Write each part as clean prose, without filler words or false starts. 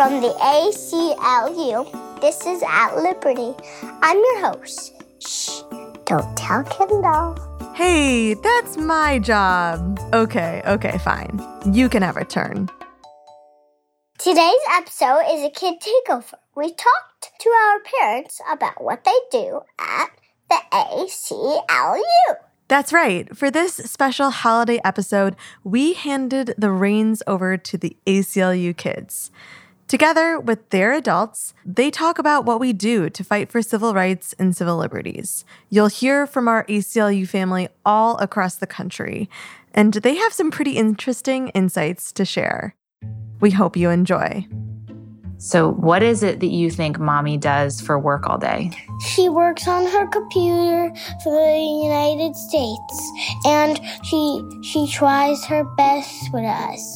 from the ACLU, this is At Liberty. I'm your host. Shh, don't tell Kendall. Hey, that's my job. Okay, fine. You can have a turn. Today's episode is a kid takeover. We talked to our parents about what they do at the ACLU. That's right. For this special holiday episode, we handed the reins over to the ACLU kids. Together with their adults, they talk about what we do to fight for civil rights and civil liberties. You'll hear from our ACLU family all across the country, and they have some pretty interesting insights to share. We hope you enjoy. So what is it that you think Mommy does for work all day? She works on her computer for the United States, and she tries her best with us.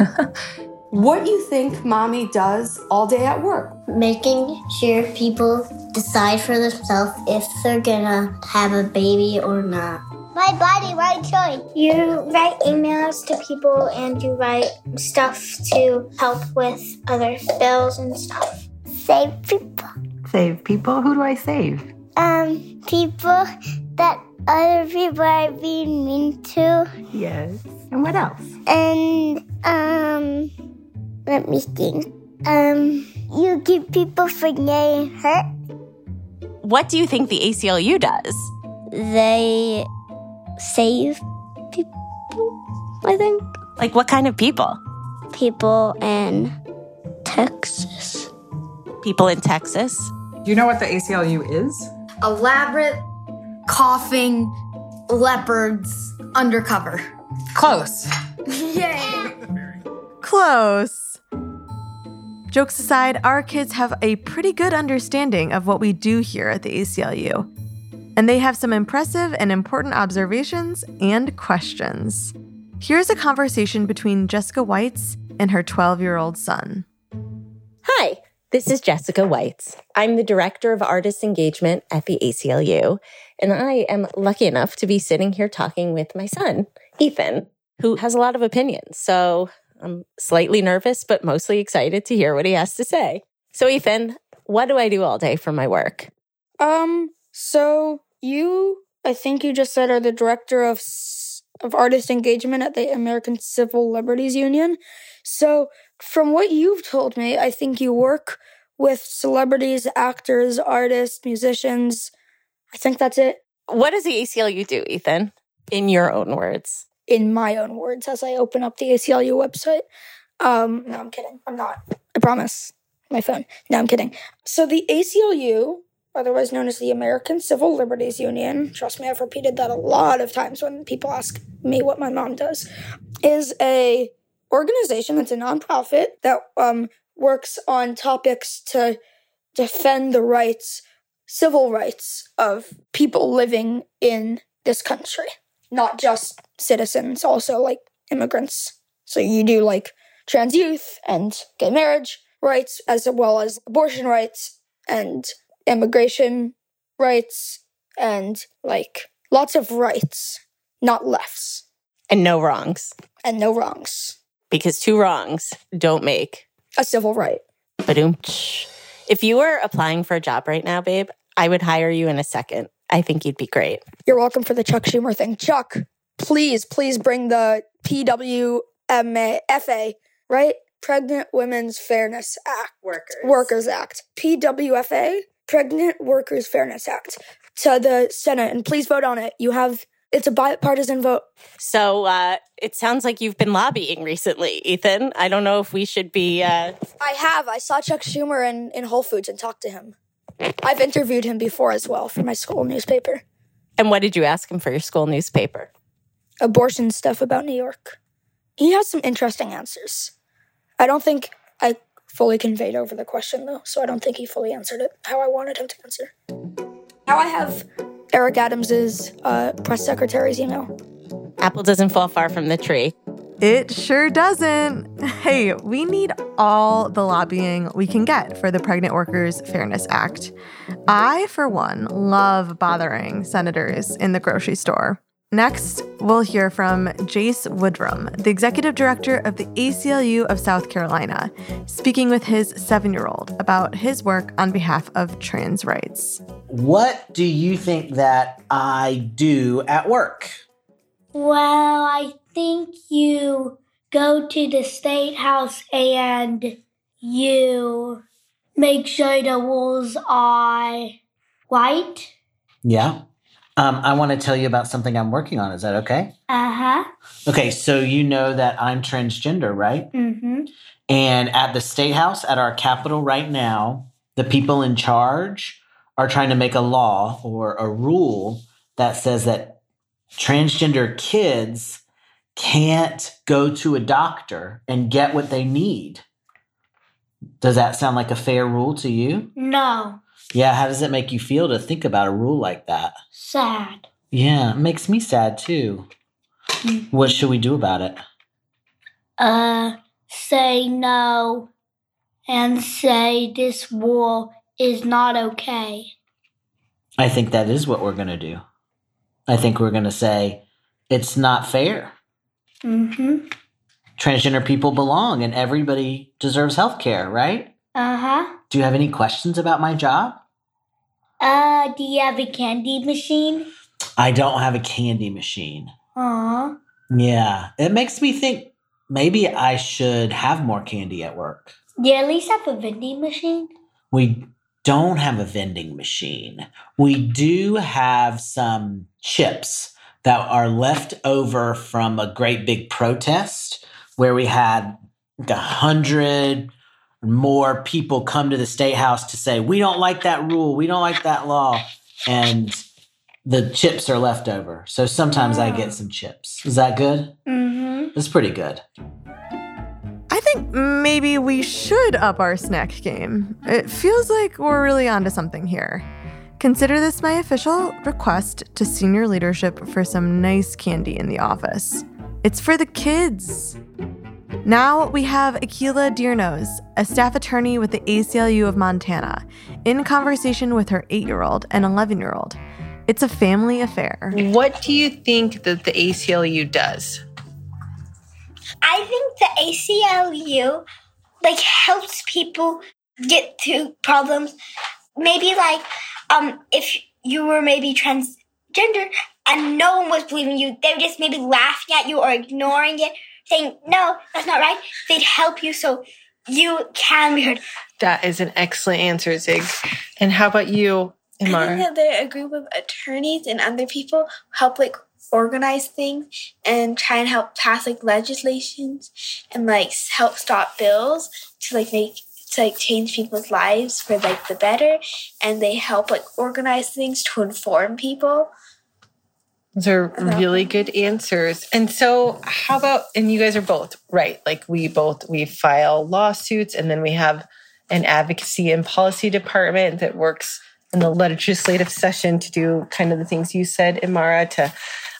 What do you think Mommy does all day at work? Making sure people decide for themselves if they're gonna have a baby or not. My body, my choice. You write emails to people and you write stuff to help with other bills and stuff. Save people. Save people? Who do I save? People that other people are being mean to. Yes. And what else? And, let me think. You keep people from getting hurt. What do you think the ACLU does? They save people, I think. Like what kind of people? People in Texas. People in Texas? Do you know what the ACLU is? Elaborate, coughing, leopards, undercover. Close. Yay! Close. Jokes aside, our kids have a pretty good understanding of what we do here at the ACLU. And they have some impressive and important observations and questions. Here's a conversation between Jessica Weitz and her 12-year-old son. Hi, this is Jessica Weitz. I'm the Director of Artist Engagement at the ACLU, and I am lucky enough to be sitting here talking with my son, Ethan, who has a lot of opinions. So I'm slightly nervous, but mostly excited to hear what he has to say. So Ethan, what do I do all day for my work? So you, I think you just said, are the Director of Artist Engagement at the American Civil Liberties Union. So from what you've told me, I think you work with celebrities, actors, artists, musicians. I think that's it. What does the ACLU do, Ethan? In your own words. In my own words, as I open up the ACLU website. No, I'm kidding. I'm not. I promise. My phone. No, I'm kidding. So the ACLU, otherwise known as the American Civil Liberties Union, trust me, I've repeated that a lot of times when people ask me what my mom does, is a organization that's a nonprofit that works on topics to defend the rights, civil rights of people living in this country. Not just citizens, also like immigrants. So you do like trans youth and gay marriage rights, as well as abortion rights and immigration rights, and like lots of rights, not lefts. And no wrongs. And no wrongs. Because two wrongs don't make a civil right. Ba-doom. If you were applying for a job right now, babe, I would hire you in a second. I think you'd be great. You're welcome for the Chuck Schumer thing. Chuck, please bring the PWFA, right? Pregnant Women's Fairness Act. Workers Act. PWFA, Pregnant Workers Fairness Act, to the Senate, and please vote on it. It's a bipartisan vote. So it sounds like you've been lobbying recently, Ethan. I don't know if we should be... I have. I saw Chuck Schumer in Whole Foods and talked to him. I've interviewed him before as well for my school newspaper. And what did you ask him for your school newspaper? Abortion stuff about New York. He has some interesting answers. I don't think I fully conveyed over the question, though, so I don't think he fully answered it how I wanted him to answer. Now I have Eric Adams's press secretary's email. Apple doesn't fall far from the tree. It sure doesn't. Hey, we need all the lobbying we can get for the Pregnant Workers Fairness Act. I, for one, love bothering senators in the grocery store. Next, we'll hear from Jace Woodrum, the executive director of the ACLU of South Carolina, speaking with his 7-year-old about his work on behalf of trans rights. What do you think that I do at work? Well, I think you go to the State House and you make sure the rules are right. Yeah. I want to tell you about something I'm working on. Is that okay? Uh-huh. Okay, so you know that I'm transgender, right? Mm-hmm. And at the State House, at our Capitol right now, the people in charge are trying to make a law or a rule that says that transgender kids can't go to a doctor and get what they need. Does that sound like a fair rule to you? No. Yeah, how does it make you feel to think about a rule like that? Sad. Yeah, it makes me sad too. Mm-hmm. What should we do about it? Say no and say this rule is not okay. I think that is what we're going to do. I think we're going to say it's not fair. Mm-hmm. Transgender people belong and everybody deserves health care, right? Uh-huh. Do you have any questions about my job? Do you have a candy machine? I don't have a candy machine. Aww. Yeah, it makes me think maybe I should have more candy at work. Do you at least have a vending machine? We don't have a vending machine. We do have some chips that are left over from a great big protest where we had 100 more people come to the State House to say, we don't like that rule, we don't like that law, and the chips are left over. So sometimes I get some chips. Is that good? Mm-hmm. It's pretty good. I think maybe we should up our snack game. It feels like we're really onto something here. Consider this my official request to senior leadership for some nice candy in the office. It's for the kids. Now we have Akila Deernose, a staff attorney with the ACLU of Montana, in conversation with her 8-year-old and 11-year-old. It's a family affair. What do you think that the ACLU does? I think the ACLU helps people get through problems. Maybe if you were maybe transgender and no one was believing you, they were just maybe laughing at you or ignoring it, saying, no, that's not right. They'd help you so you can be heard. That is an excellent answer, Zig. And how about you, Imara? I think that they're a group of attorneys and other people help organize things and try and help pass legislations and help stop bills to change people's lives for the better, and they help organize things to inform people. Those are really good answers. And so how about, and you guys are both, right? We file lawsuits, and then we have an advocacy and policy department that works in the legislative session to do kind of the things you said, Imara, to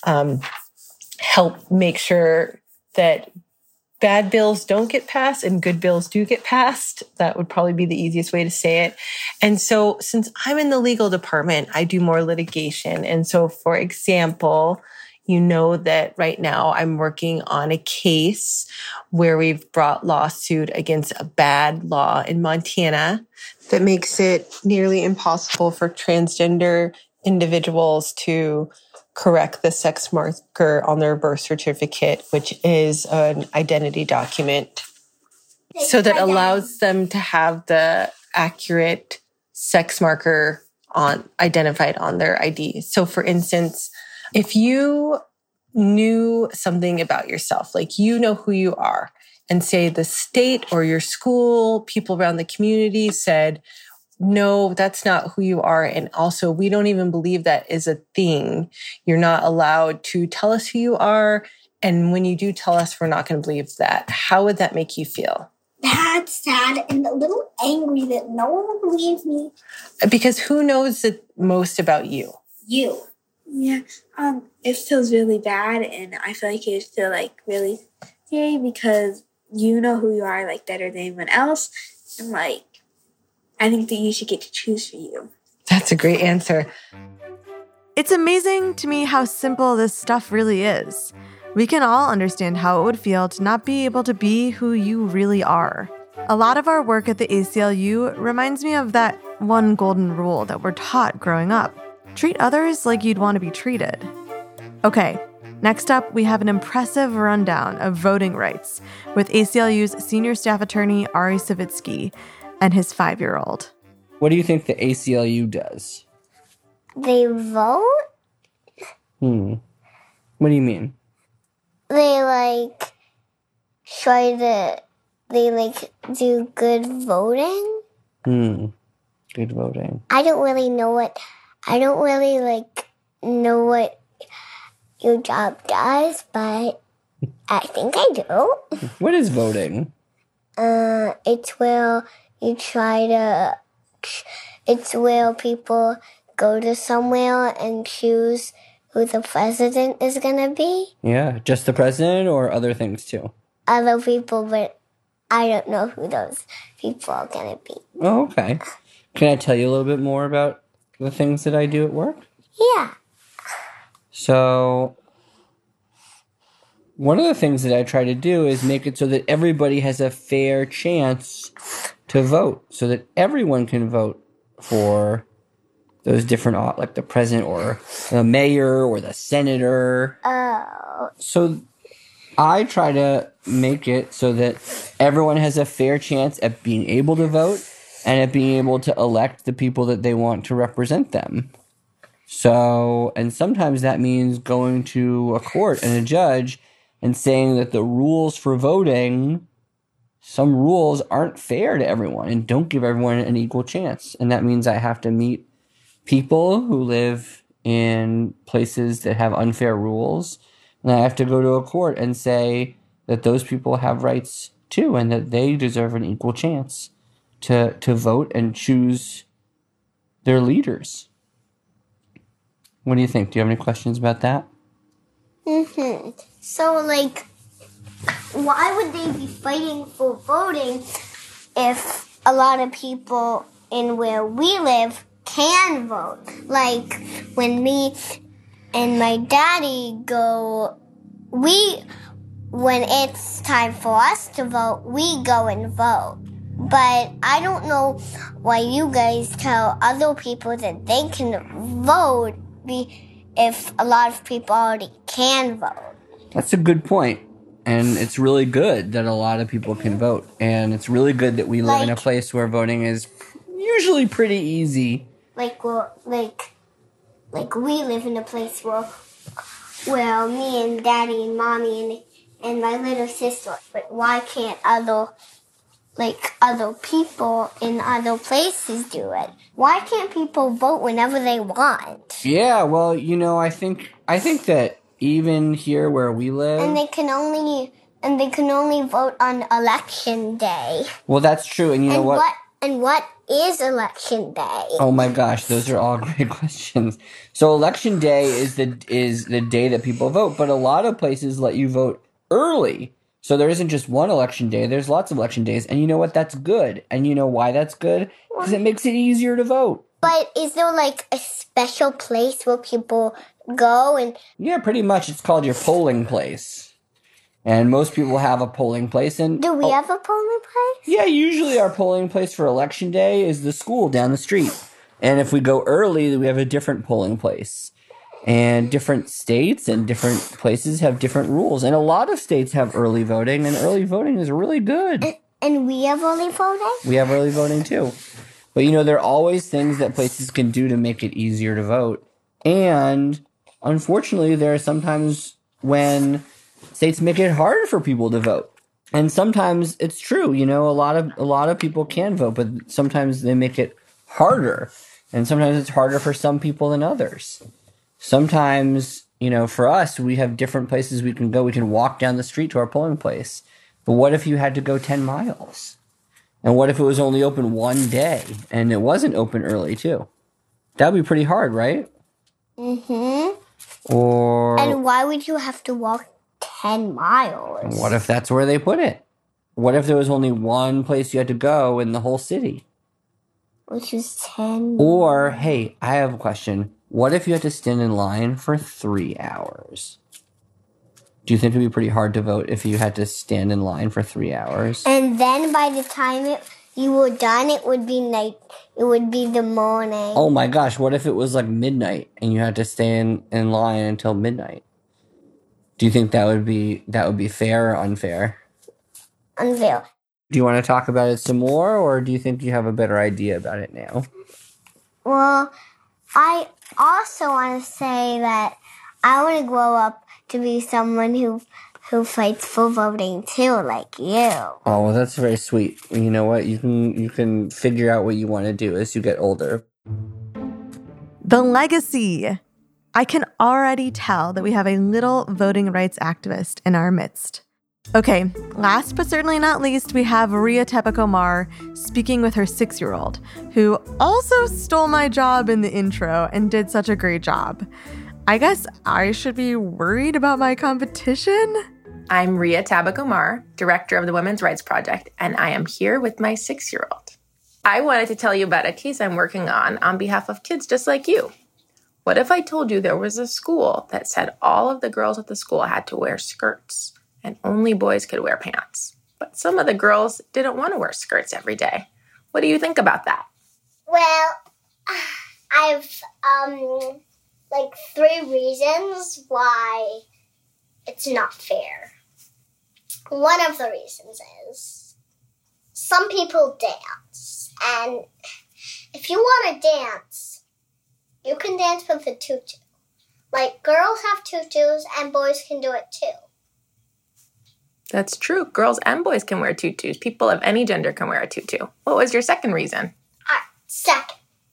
help make sure that bad bills don't get passed and good bills do get passed. That would probably be the easiest way to say it. And so since I'm in the legal department, I do more litigation. And so, for example, you know that right now I'm working on a case where we've brought lawsuit against a bad law in Montana that makes it nearly impossible for transgender individuals to correct the sex marker on their birth certificate, which is an identity document. So that allows them to have the accurate sex marker identified on their ID. So for instance, if you knew something about yourself, you know who you are, and say the state or your school, people around the community said, no, that's not who you are. And also, we don't even believe that is a thing. You're not allowed to tell us who you are. And when you do tell us, we're not going to believe that. How would that make you feel? Bad, sad, and a little angry that no one will believe me. Because who knows the most about you? You. Yeah. It feels really bad. And I feel like it would feel really scary because you know who you are better than anyone else. And I think that you should get to choose for you. That's a great answer. It's amazing to me how simple this stuff really is. We can all understand how it would feel to not be able to be who you really are. A lot of our work at the ACLU reminds me of that one golden rule that we're taught growing up. Treat others like you'd want to be treated. Okay, next up, we have an impressive rundown of voting rights with ACLU's senior staff attorney, Ari Savitsky, and his 5-year-old. What do you think the ACLU does? They vote? What do you mean? They, do good voting? Good voting. I don't really know what your job does, but I think I do. What is voting? It's where people go to somewhere and choose who the president is going to be. Yeah, just the president or other things too? Other people, but I don't know who those people are going to be. Oh, okay. Can I tell you a little bit more about the things that I do at work? Yeah. So, one of the things that I try to do is make it so that everybody has a fair chance to vote, so that everyone can vote for those different, like the president or the mayor or the senator. Oh. So I try to make it so that everyone has a fair chance at being able to vote and at being able to elect the people that they want to represent them. So, and sometimes that means going to a court and a judge and saying that the rules for voting, some rules aren't fair to everyone and don't give everyone an equal chance. And that means I have to meet people who live in places that have unfair rules. And I have to go to a court and say that those people have rights too and that they deserve an equal chance to vote and choose their leaders. What do you think? Do you have any questions about that? So, why would they be fighting for voting if a lot of people in where we live can vote? Like, when me and my daddy when it's time for us to vote, we go and vote. But I don't know why you guys tell other people that they can vote if a lot of people already can vote. That's a good point. And it's really good that a lot of people can vote. And it's really good that we live in a place where voting is usually pretty easy. We live in a place where me and Daddy and Mommy and my little sister. But why can't other people in other places do it? Why can't people vote whenever they want? Yeah, well, I think that even here where we live, and they can only vote on election day. Well, that's true, and what? And what is election day? Oh my gosh, those are all great questions. So election day is the day that people vote, but a lot of places let you vote early. So there isn't just one election day. There's lots of election days. And you know what? That's good. And you know why that's good? Because it makes it easier to vote. But is there a special place where people go and... Yeah, pretty much. It's called your polling place. And most people have a polling place. And do we have a polling place? Yeah, usually our polling place for election day is the school down the street. And if we go early, we have a different polling place. And different states and different places have different rules. And a lot of states have early voting, and early voting is really good. And we have early voting? We have early voting, too. But, there are always things that places can do to make it easier to vote. And, unfortunately, there are sometimes when states make it harder for people to vote. And sometimes it's true, a lot of people can vote, but sometimes they make it harder. And sometimes it's harder for some people than others. Sometimes, for us, we have different places we can go. We can walk down the street to our polling place. But what if you had to go 10 miles? And what if it was only open one day and it wasn't open early, too? That would be pretty hard, right? Mm-hmm. Or... And why would you have to walk 10 miles? What if that's where they put it? What if there was only one place you had to go in the whole city? Which is 10. Or, hey, I have a question. What if you had to stand in line for 3 hours? Do you think it would be pretty hard to vote if you had to stand in line for 3 hours? And then by the time you were done, it would be night. It would be the morning. Oh my gosh, what if it was like midnight and you had to stay in line until midnight? Do you think that would be fair or unfair? Unfair. Do you want to talk about it some more, or do you think you have a better idea about it now? Well, I also want to say that I want to grow up to be someone who fights for voting too, like you. Oh, well, that's very sweet. You know what? You can figure out what you want to do as you get older. The legacy. I can already tell that we have a little voting rights activist in our midst. Okay, last but certainly not least, we have Ria Tepik-Omar speaking with her 6-year-old, who also stole my job in the intro and did such a great job. I guess I should be worried about my competition? I'm Ria Tepik-Omar, director of the Women's Rights Project, and I am here with my 6-year-old. I wanted to tell you about a case I'm working on behalf of kids just like you. What if I told you there was a school that said all of the girls at the school had to wear skirts and only boys could wear pants? But some of the girls didn't want to wear skirts every day. What do you think about that? Well, I've 3 reasons why it's not fair. One of the reasons is some people dance, and if you want to dance, you can dance with a tutu. Like, girls have tutus and boys can do it too. That's true. Girls and boys can wear tutus. People of any gender can wear a tutu. What was your second reason? Second,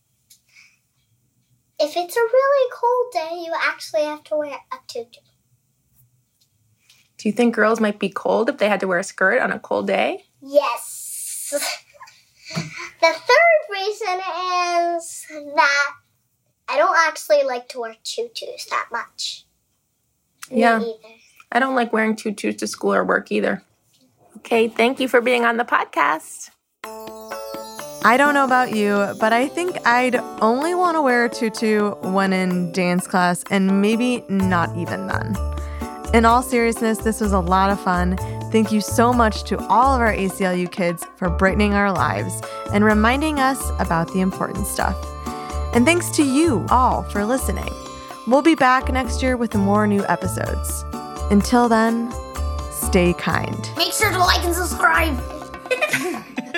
if it's a really cold day, you actually have to wear a tutu. Do you think girls might be cold if they had to wear a skirt on a cold day? Yes. The third reason is that I don't actually like to wear tutus that much. Yeah. Me either. I don't like wearing tutus to school or work either. Okay, thank you for being on the podcast. I don't know about you, but I think I'd only want to wear a tutu when in dance class, and maybe not even then. In all seriousness, this was a lot of fun. Thank you so much to all of our ACLU kids for brightening our lives and reminding us about the important stuff. And thanks to you all for listening. We'll be back next year with more new episodes. Until then, stay kind. Make sure to like and subscribe.